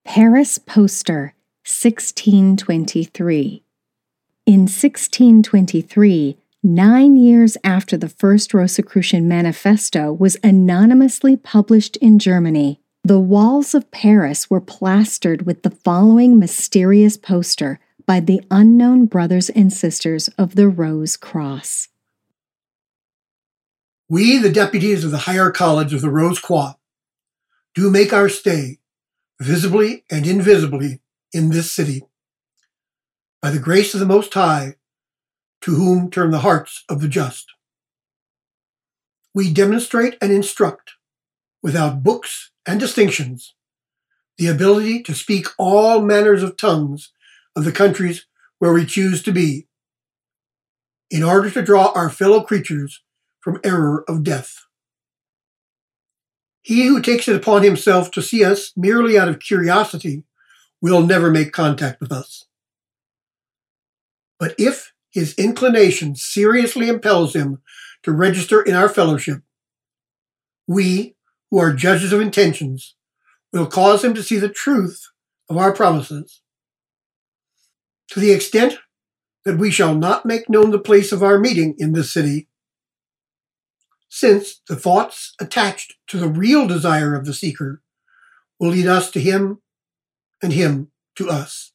Paris Poster, 1623. In 1623, 9 years after the first Rosicrucian Manifesto was anonymously published in Germany, the walls of Paris were plastered with the following mysterious poster by the unknown brothers and sisters of the Rose Cross. We, the deputies of the Higher College of the Rose Croix, do make our stay, visibly and invisibly, in this city. By the grace of the Most High, to whom turn the hearts of the just. We demonstrate and instruct, without books and distinctions, the ability to speak all manners of tongues of the countries where we choose to be, in order to draw our fellow creatures from error of death. He who takes it upon himself to see us merely out of curiosity will never make contact with us. But if his inclination seriously impels him to register in our fellowship, we, who are judges of intentions, will cause him to see the truth of our promises. To the extent that we shall not make known the place of our meeting in this city, since the thoughts attached to the real desire of the seeker will lead us to him and him to us.